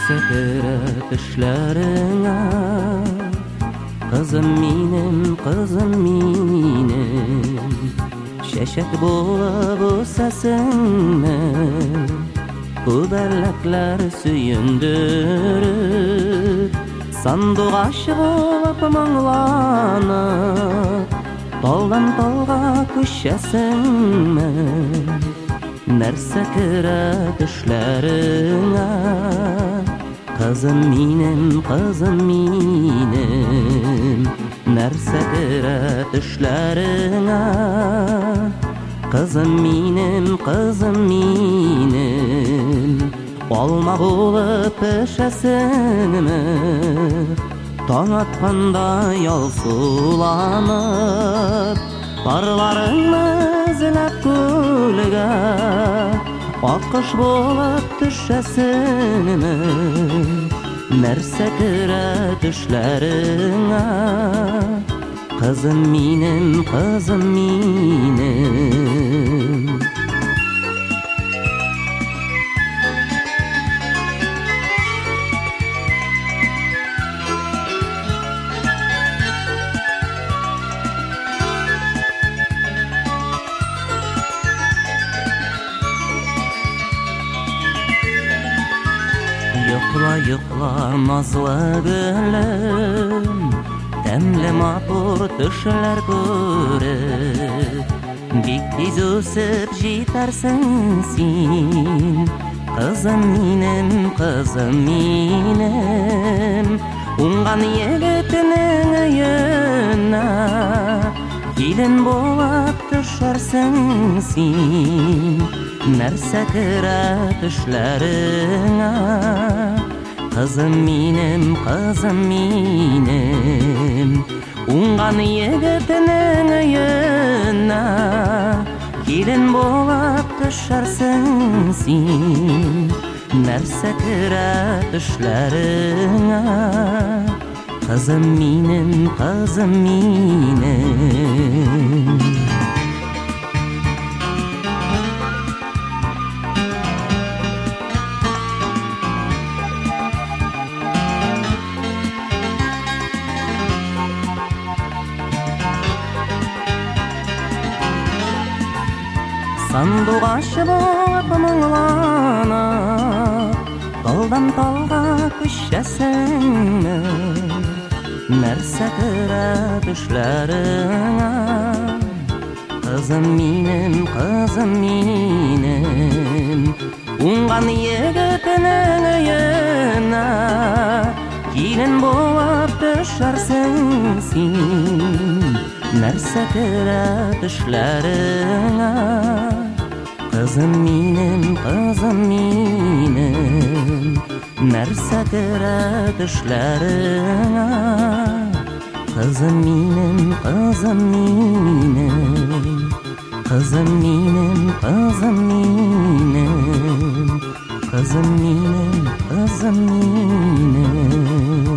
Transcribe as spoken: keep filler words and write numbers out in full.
Нәрсә керә төшләреңә, кызым минем, кызым минем, чәчәк булып үсәсеңме, күбәләкләр сөендереп, сандугач булып моңланып, талдан талга күчәсеңме? Нәрсә керә төшләреңә, кызым минем, кызым минем, нәрсә керә төшләреңә, кызым минем, кызым минем, алма булып пешәсеңме, таң атканда ялсуланып, парларыңны эзләп күлгә, аккош булып төшәсеңме? Нәрсә керә төшләреңә, кызым минем, кызым минем. Йокла, йокла, назлы гөлем, тәмле матур төшләр күреп, бик тиз үсеп җитәрсең син, кызым минем, кызым минем, уңган егетнең өенә, килен булып төшәрсең син. Нәрсә керә төшләреңә, кызым минем, кызым минем, уңган егетнең өенә, килен булып төшәрсең син. Нәрсә керә төшләреңә, кызым минем, кызым минем. Сандугач булып моңланып, талдан талга күчәсеңме? Нәрсә керә төшләреңә, кызым минем, кызым минем, уңган егетнең өенә, килен булып төшәрсең син. Нәрсә керә төшләреңә, кызым минем, кызым минем, нәрсә керә төшләреңә, кызым минем, кызым минем, кызым минем, кызым минем, кызым минем, кызым минем.